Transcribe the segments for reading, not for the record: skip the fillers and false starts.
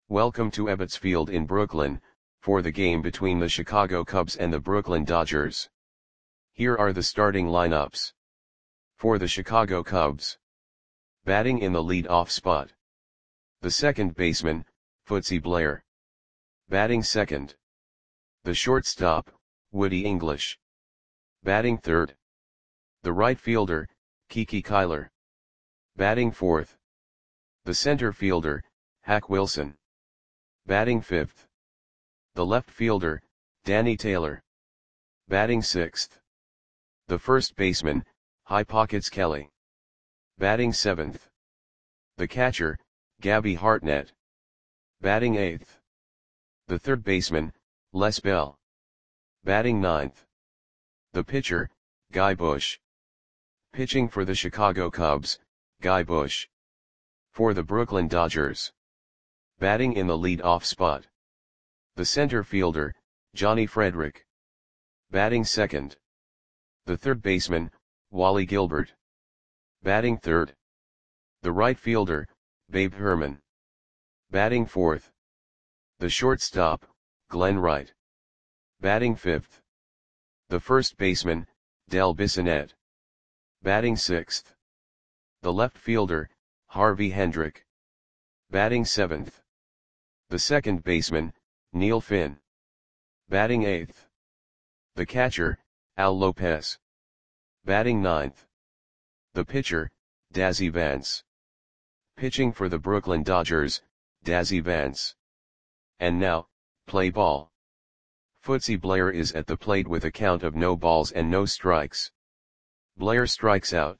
Welcome to Ebbets Field in Brooklyn, for the game between the Chicago Cubs and the Brooklyn Dodgers. Here are the starting lineups. For the Chicago Cubs. Batting in the lead-off spot. The second baseman, Footsy Blair. Batting second. The shortstop, Woody English. Batting third. The right fielder, Kiki Kyler. Batting fourth. The center fielder, Hack Wilson. Batting fifth. The left fielder, Danny Taylor. Batting sixth. The first baseman, High Pockets Kelly. Batting seventh. The catcher, Gabby Hartnett. Batting eighth. The third baseman, Les Bell. Batting ninth. The pitcher, Guy Bush. Pitching for the Chicago Cubs, Guy Bush. For the Brooklyn Dodgers. Batting in the lead-off spot. The center fielder, Johnny Frederick. Batting second. The third baseman, Wally Gilbert. Batting third. The right fielder, Babe Herman. Batting fourth. The shortstop, Glenn Wright. Batting fifth. The first baseman, Del Bissonette. Batting sixth. The left fielder, Harvey Hendrick. Batting seventh. The second baseman, Neil Finn. Batting eighth. The catcher, Al Lopez. Batting ninth. The pitcher, Dazzy Vance. Pitching for the Brooklyn Dodgers, Dazzy Vance. And now, play ball. Footsy Blair is at the plate with a count of no balls and no strikes. Blair strikes out.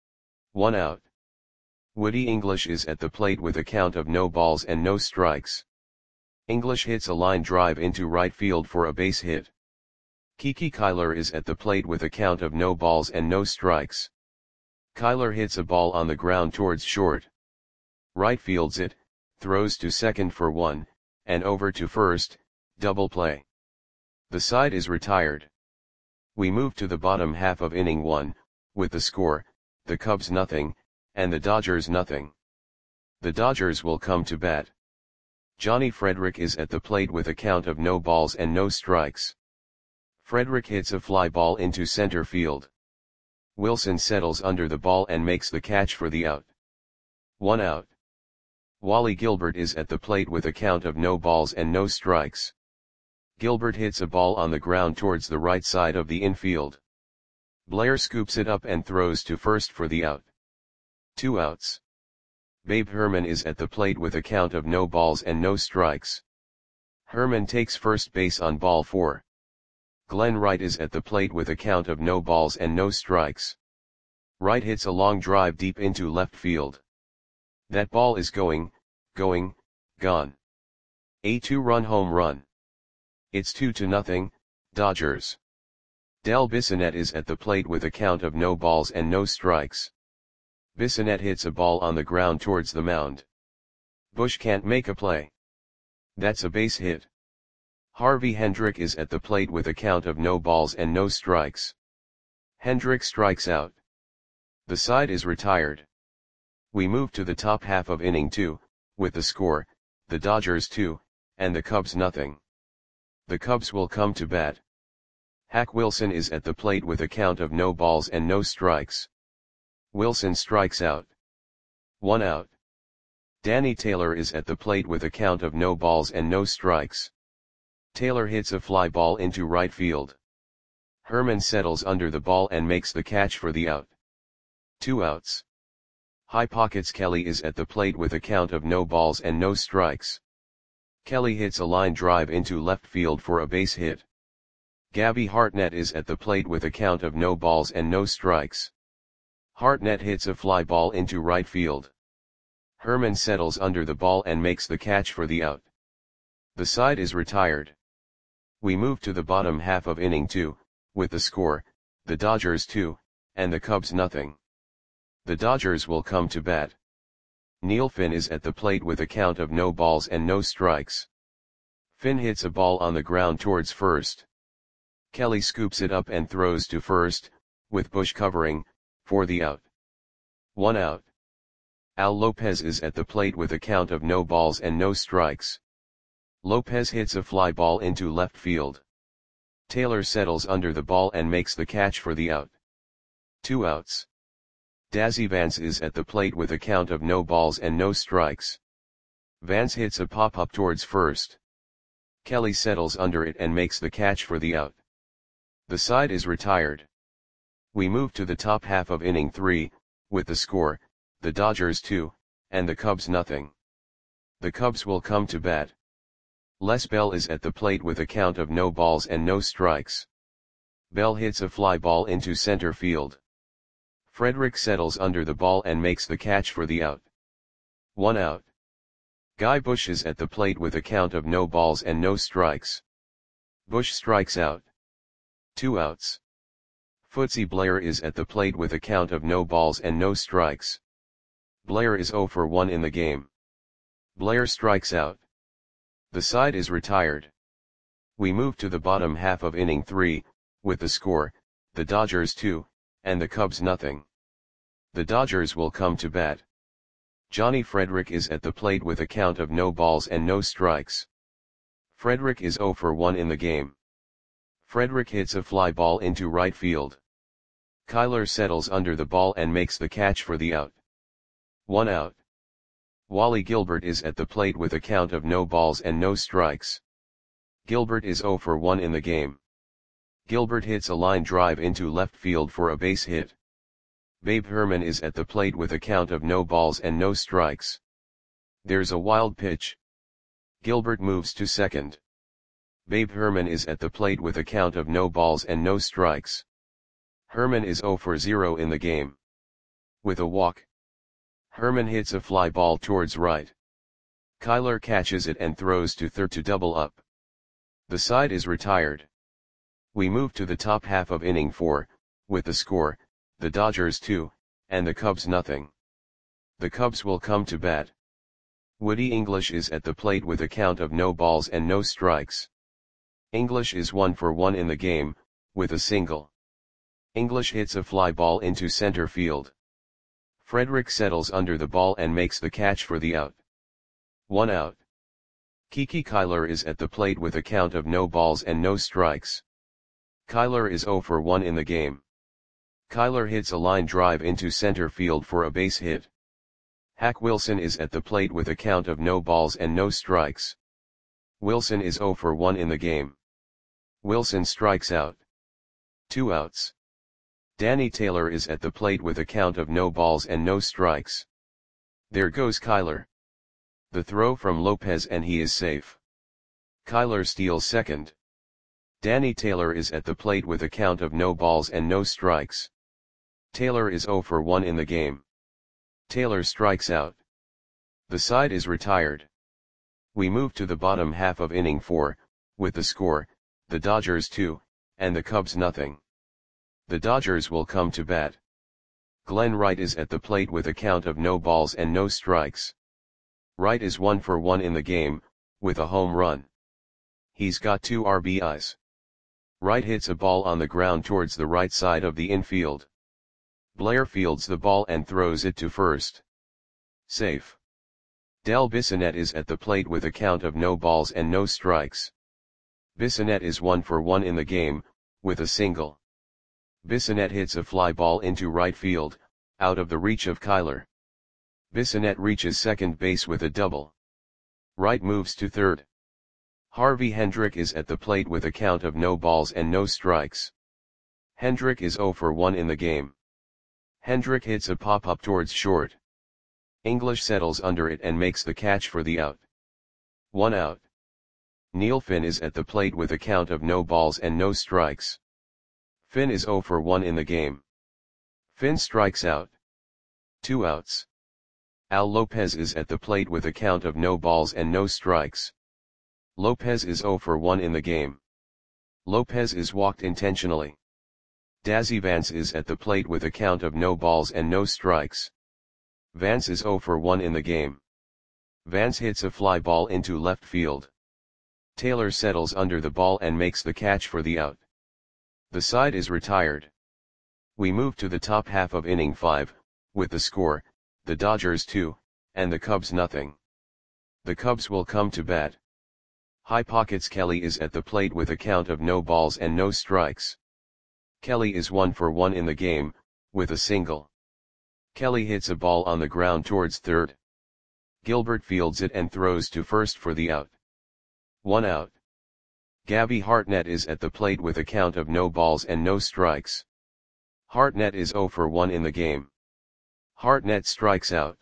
1 out. Woody English is at the plate with a count of no balls and no strikes. English hits a line drive into right field for a base hit. Kiki Kyler is at the plate with a count of no balls and no strikes. Kyler hits a ball on the ground towards short. Right fields it, throws to second for 1, and over to first, double play. The side is retired. We move to the bottom half of inning 1, with the score, the Cubs nothing, and the Dodgers nothing. The Dodgers will come to bat. Johnny Frederick is at the plate with a count of no balls and no strikes. Frederick hits a fly ball into center field. Wilson settles under the ball and makes the catch for the out. 1 out. Wally Gilbert is at the plate with a count of no balls and no strikes. Gilbert hits a ball on the ground towards the right side of the infield. Blair scoops it up and throws to first for the out. 2 outs. Babe Herman is at the plate with a count of no balls and no strikes. Herman takes first base on ball 4. Glenn Wright is at the plate with a count of no balls and no strikes. Wright hits a long drive deep into left field. That ball is gone. A 2-run home run. It's 2-0, Dodgers. Del Bissonette is at the plate with a count of no balls and no strikes. Bissonette hits a ball on the ground towards the mound. Bush can't make a play. That's a base hit. Harvey Hendrick is at the plate with a count of no balls and no strikes. Hendrick strikes out. The side is retired. We move to the top half of inning 2, with the score, the Dodgers 2, and the Cubs nothing. The Cubs will come to bat. Hack Wilson is at the plate with a count of no balls and no strikes. Wilson strikes out. 1 out. Danny Taylor is at the plate with a count of no balls and no strikes. Taylor hits a fly ball into right field. Herman settles under the ball and makes the catch for the out. 2 outs. High Pockets Kelly is at the plate with a count of no balls and no strikes. Kelly hits a line drive into left field for a base hit. Gabby Hartnett is at the plate with a count of no balls and no strikes. Hartnett hits a fly ball into right field. Herman settles under the ball and makes the catch for the out. The side is retired. We move to the bottom half of inning 2, with the score, the Dodgers 2, and the Cubs nothing. The Dodgers will come to bat. Neil Finn is at the plate with a count of no balls and no strikes. Finn hits a ball on the ground towards first. Kelly scoops it up and throws to first, with Bush covering, for the out. 1 out. Al Lopez is at the plate with a count of no balls and no strikes. Lopez hits a fly ball into left field. Taylor settles under the ball and makes the catch for the out. 2 outs. Dazzy Vance is at the plate with a count of no balls and no strikes. Vance hits a pop-up towards first. Kelly settles under it and makes the catch for the out. The side is retired. We move to the top half of inning 3, with the score, the Dodgers 2, and the Cubs nothing. The Cubs will come to bat. Les Bell is at the plate with a count of no balls and no strikes. Bell hits a fly ball into center field. Frederick settles under the ball and makes the catch for the out. 1 out. Guy Bush is at the plate with a count of no balls and no strikes. Bush strikes out. 2 outs. Footsie Blair is at the plate with a count of no balls and no strikes. Blair is 0 for 1 in the game. Blair strikes out. The side is retired. We move to the bottom half of inning 3, with the score, the Dodgers 2, and the Cubs nothing. The Dodgers will come to bat. Johnny Frederick is at the plate with a count of no balls and no strikes. Frederick is 0 for 1 in the game. Frederick hits a fly ball into right field. Kyler settles under the ball and makes the catch for the out. 1 out. Wally Gilbert is at the plate with a count of no balls and no strikes. Gilbert is 0 for 1 in the game. Gilbert hits a line drive into left field for a base hit. Babe Herman is at the plate with a count of no balls and no strikes. There's a wild pitch. Gilbert moves to second. Babe Herman is at the plate with a count of no balls and no strikes. Herman is 0 for 0 in the game. With a walk, Herman hits a fly ball towards right. Kyler catches it and throws to third to double up. The side is retired. We move to the top half of inning 4, with the score, the Dodgers 2, and the Cubs nothing. The Cubs will come to bat. Woody English is at the plate with a count of no balls and no strikes. English is 1 for 1 in the game, with a single. English hits a fly ball into center field. Frederick settles under the ball and makes the catch for the out. 1 out. Kiki Kyler is at the plate with a count of no balls and no strikes. Kyler is 0 for 1 in the game. Kyler hits a line drive into center field for a base hit. Hack Wilson is at the plate with a count of no balls and no strikes. Wilson is 0 for 1 in the game. Wilson strikes out. 2 outs. Danny Taylor is at the plate with a count of no balls and no strikes. There goes Kyler. The throw from Lopez and he is safe. Kyler steals second. Danny Taylor is at the plate with a count of no balls and no strikes. Taylor is 0 for 1 in the game. Taylor strikes out. The side is retired. We move to the bottom half of inning 4, with the score, the Dodgers 2, and the Cubs nothing. The Dodgers will come to bat. Glenn Wright is at the plate with a count of no balls and no strikes. Wright is 1 for 1 in the game, with a home run. He's got 2 RBIs. Wright hits a ball on the ground towards the right side of the infield. Blair fields the ball and throws it to first. Safe. Del Bissonette is at the plate with a count of no balls and no strikes. Bissonette is 1 for 1 in the game, with a single. Bissonette hits a fly ball into right field, out of the reach of Kyler. Bissonette reaches second base with a double. Wright moves to third. Harvey Hendrick is at the plate with a count of no balls and no strikes. Hendrick is 0 for 1 in the game. Hendrick hits a pop-up towards short. English settles under it and makes the catch for the out. 1 out. Neil Finn is at the plate with a count of no balls and no strikes. Finn is 0 for 1 in the game. Finn strikes out. 2 outs. Al Lopez is at the plate with a count of no balls and no strikes. Lopez is 0 for 1 in the game. Lopez is walked intentionally. Dazzy Vance is at the plate with a count of no balls and no strikes. Vance is 0 for 1 in the game. Vance hits a fly ball into left field. Taylor settles under the ball and makes the catch for the out. The side is retired. We move to the top half of inning 5, with the score, the Dodgers 2, and the Cubs nothing. The Cubs will come to bat. High pockets. Kelly is at the plate with a count of no balls and no strikes. Kelly is 1 for 1 in the game, with a single. Kelly hits a ball on the ground towards third. Gilbert fields it and throws to first for the out. 1 out. Gabby Hartnett is at the plate with a count of no balls and no strikes. Hartnett is 0 for 1 in the game. Hartnett strikes out.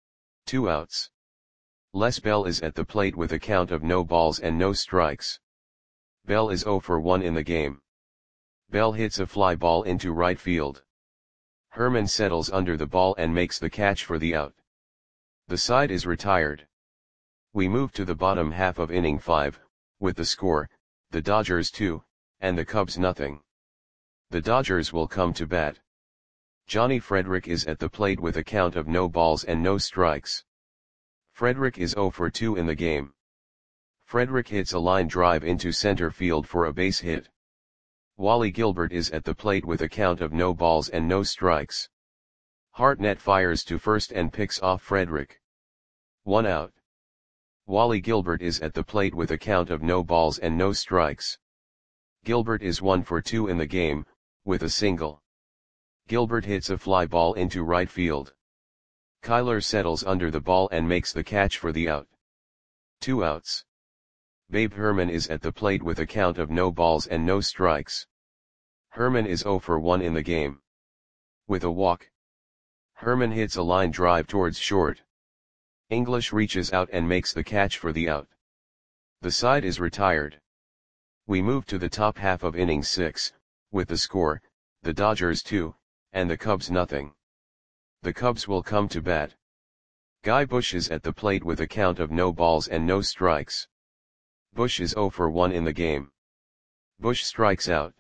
2 outs. Les Bell is at the plate with a count of no balls and no strikes. Bell is 0 for 1 in the game. Bell hits a fly ball into right field. Herman settles under the ball and makes the catch for the out. The side is retired. We move to the bottom half of inning 5, with the score, the Dodgers 2, and the Cubs nothing. The Dodgers will come to bat. Johnny Frederick is at the plate with a count of no balls and no strikes. Frederick is 0 for 2 in the game. Frederick hits a line drive into center field for a base hit. Wally Gilbert is at the plate with a count of no balls and no strikes. Hartnett fires to first and picks off Frederick. 1 out. Wally Gilbert is at the plate with a count of no balls and no strikes. Gilbert is 1 for 2 in the game, with a single. Gilbert hits a fly ball into right field. Kyler settles under the ball and makes the catch for the out. 2 outs. Babe Herman is at the plate with a count of no balls and no strikes. Herman is 0 for 1 in the game. With a walk. Herman hits a line drive towards short. English reaches out and makes the catch for the out. The side is retired. We move to the top half of inning 6, with the score, the Dodgers 2, and the Cubs nothing. The Cubs will come to bat. Guy Bush is at the plate with a count of no balls and no strikes. Bush is 0 for 1 in the game. Bush strikes out.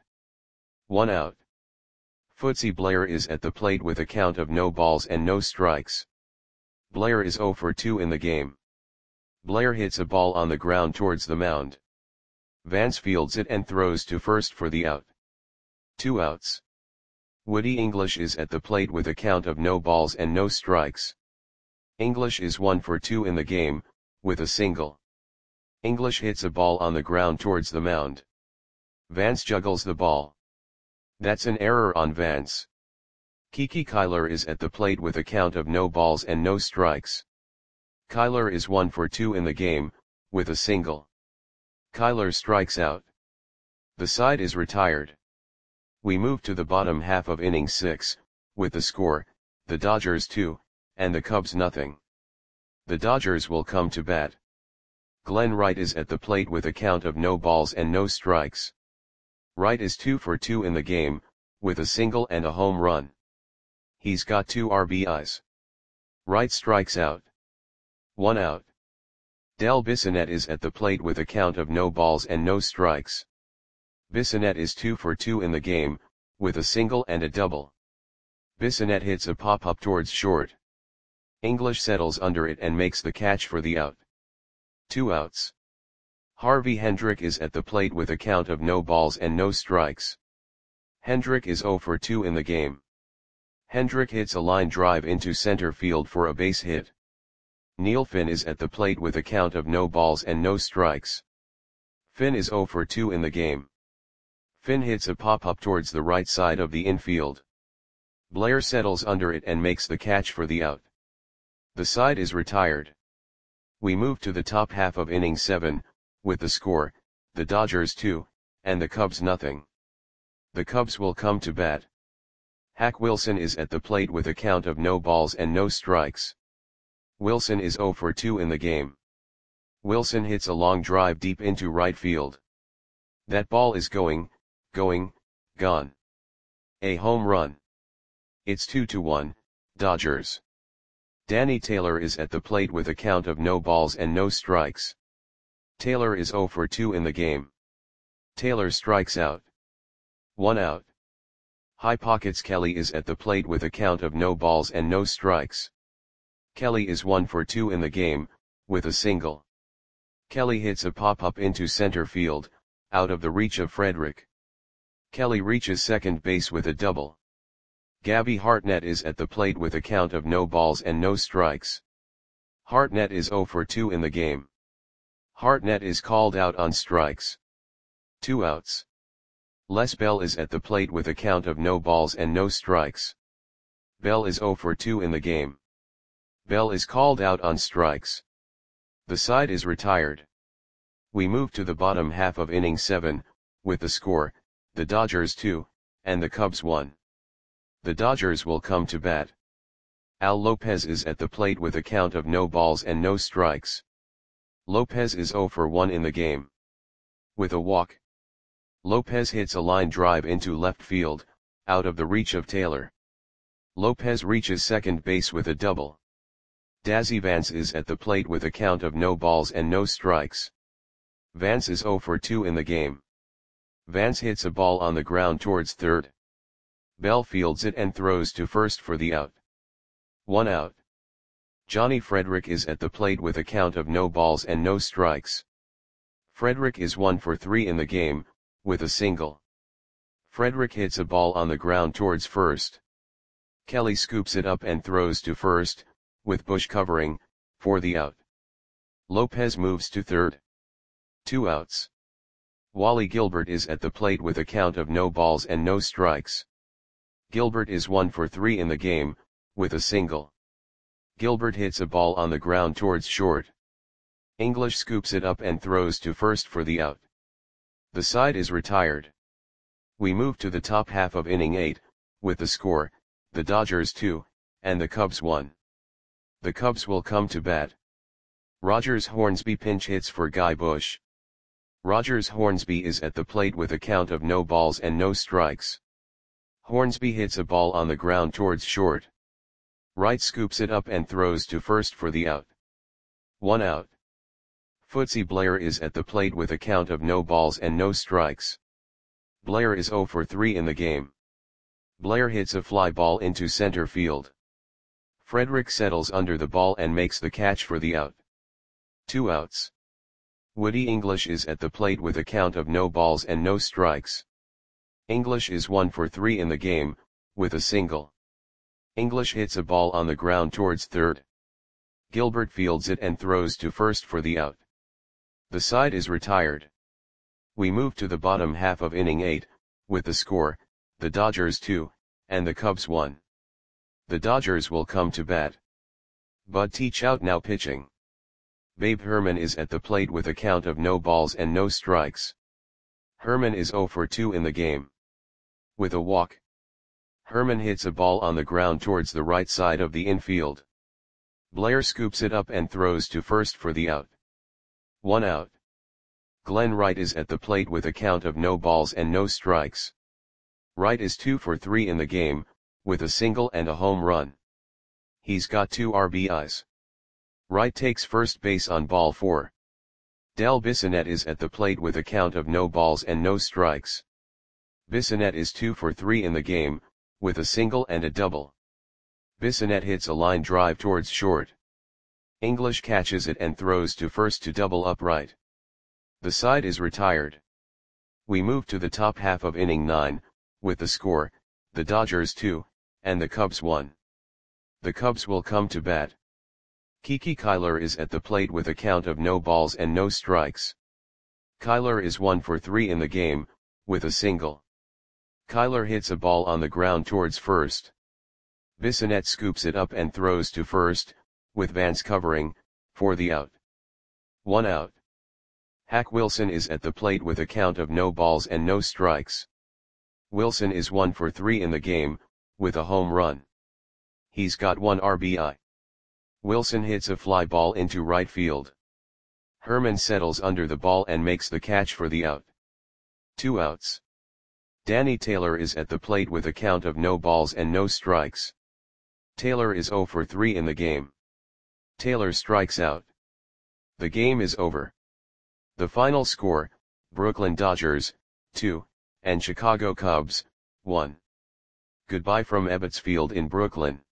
1 out. Footsie Blair is at the plate with a count of no balls and no strikes. Blair is 0 for 2 in the game. Blair hits a ball on the ground towards the mound. Vance fields it and throws to first for the out. 2 outs. Woody English is at the plate with a count of no balls and no strikes. English is 1 for 2 in the game, with a single. English hits a ball on the ground towards the mound. Vance juggles the ball. That's an error on Vance. Kiki Kyler is at the plate with a count of no balls and no strikes. Kyler is 1 for 2 in the game, with a single. Kyler strikes out. The side is retired. We move to the bottom half of inning 6, with the score, the Dodgers 2, and the Cubs nothing. The Dodgers will come to bat. Glenn Wright is at the plate with a count of no balls and no strikes. Wright is 2 for 2 in the game, with a single and a home run. He's got 2 RBIs. Wright strikes out. 1 out. Del Bissonette is at the plate with a count of no balls and no strikes. Bissonette is 2 for 2 in the game, with a single and a double. Bissonette hits a pop-up towards short. English settles under it and makes the catch for the out. 2 outs. Harvey Hendrick is at the plate with a count of no balls and no strikes. Hendrick is 0 for 2 in the game. Hendrick hits a line drive into center field for a base hit. Neil Finn is at the plate with a count of no balls and no strikes. Finn is 0 for 2 in the game. Finn hits a pop-up towards the right side of the infield. Blair settles under it and makes the catch for the out. The side is retired. We move to the top half of inning 7, with the score, the Dodgers 2, and the Cubs nothing. The Cubs will come to bat. Hack Wilson is at the plate with a count of no balls and no strikes. Wilson is 0 for 2 in the game. Wilson hits a long drive deep into right field. That ball is gone. A home run. It's 2-1, Dodgers. Danny Taylor is at the plate with a count of no balls and no strikes. Taylor is 0 for 2 in the game. Taylor strikes out. 1 out. High pockets. Kelly is at the plate with a count of no balls and no strikes. Kelly is 1 for 2 in the game, with a single. Kelly hits a pop-up into center field, out of the reach of Frederick. Kelly reaches second base with a double. Gabby Hartnett is at the plate with a count of no balls and no strikes. Hartnett is 0 for 2 in the game. Hartnett is called out on strikes. 2 outs. Les Bell is at the plate with a count of no balls and no strikes. Bell is 0 for 2 in the game. Bell is called out on strikes. The side is retired. We move to the bottom half of inning 7, with the score, the Dodgers 2, and the Cubs 1. The Dodgers will come to bat. Al Lopez is at the plate with a count of no balls and no strikes. Lopez is 0 for 1 in the game. With a walk, Lopez hits a line drive into left field, out of the reach of Taylor. Lopez reaches second base with a double. Dazzy Vance is at the plate with a count of no balls and no strikes. Vance is 0 for 2 in the game. Vance hits a ball on the ground towards third. Bell fields it and throws to first for the out. 1 out. Johnny Frederick is at the plate with a count of no balls and no strikes. Frederick is 1 for 3 in the game, with a single. Frederick hits a ball on the ground towards first. Kelly scoops it up and throws to first, with Bush covering, for the out. Lopez moves to third. 2 outs. Wally Gilbert is at the plate with a count of no balls and no strikes. Gilbert is 1 for 3 in the game, with a single. Gilbert hits a ball on the ground towards short. English scoops it up and throws to first for the out. The side is retired. We move to the top half of inning 8, with the score, the Dodgers 2, and the Cubs 1. The Cubs will come to bat. Rogers Hornsby pinch hits for Guy Bush. Rogers Hornsby is at the plate with a count of no balls and no strikes. Hornsby hits a ball on the ground towards short. Wright scoops it up and throws to first for the out. 1 out. Footsy Blair is at the plate with a count of no balls and no strikes. Blair is 0 for 3 in the game. Blair hits a fly ball into center field. Frederick settles under the ball and makes the catch for the out. 2 outs. Woody English is at the plate with a count of no balls and no strikes. English is 1 for 3 in the game, with a single. English hits a ball on the ground towards third. Gilbert fields it and throws to first for the out. The side is retired. We move to the bottom half of inning 8, with the score, the Dodgers 2, and the Cubs 1. The Dodgers will come to bat. Bud Teachout now pitching. Babe Herman is at the plate with a count of no balls and no strikes. Herman is 0 for 2 in the game. With a walk, Herman hits a ball on the ground towards the right side of the infield. Blair scoops it up and throws to first for the out. 1 out. Glenn Wright is at the plate with a count of no balls and no strikes. Wright is 2 for 3 in the game, with a single and a home run. He's got 2 RBIs. Wright takes first base on ball 4. Del Bissonette is at the plate with a count of no balls and no strikes. Bissonette is 2 for 3 in the game, with a single and a double. Bissonette hits a line drive towards short. English catches it and throws to first to double up Wright. The side is retired. We move to the top half of inning 9, with the score, the Dodgers 2, and the Cubs 1. The Cubs will come to bat. Kiki Kyler is at the plate with a count of no balls and no strikes. Kyler is 1 for 3 in the game, with a single. Kyler hits a ball on the ground towards first. Bissonette scoops it up and throws to first, with Vance covering, for the out. 1 out. Hack Wilson is at the plate with a count of no balls and no strikes. Wilson is 1 for 3 in the game, with a home run. He's got 1 RBI. Wilson hits a fly ball into right field. Herman settles under the ball and makes the catch for the out. 2 outs. Danny Taylor is at the plate with a count of no balls and no strikes. Taylor is 0 for 3 in the game. Taylor strikes out. The game is over. The final score, Brooklyn Dodgers, 2, and Chicago Cubs, 1. Goodbye from Ebbets Field in Brooklyn.